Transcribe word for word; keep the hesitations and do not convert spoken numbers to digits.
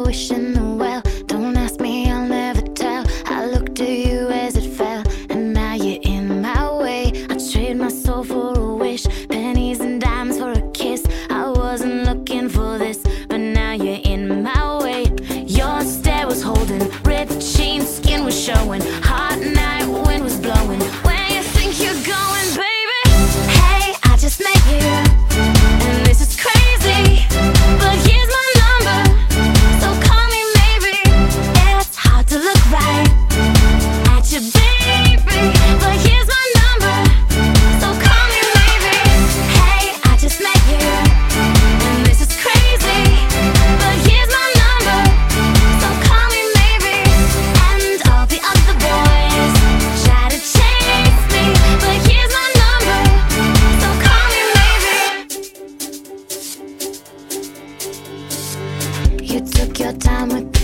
wish in the well. Don't ask me, I'll never tell. I looked at you as it fell, and now you're in my way. I trade my soul for a wish, pennies and dimes for a kiss. I wasn't looking for this, but now you're in my way. Your stare was holding, ripped jeans, skin was showing. Hot night, wind was blowing. Where you think you're going, baby? Hey, I just met you, and this is crazy, but here's my number, so call me maybe. It's hard to look right at you, baby, but here's my number, so call me maybe. Hey, I just met you, and this is crazy, but here's my number, so call me maybe. And all the other boys try to chase me, but here's my number, so call me maybe. You took your time with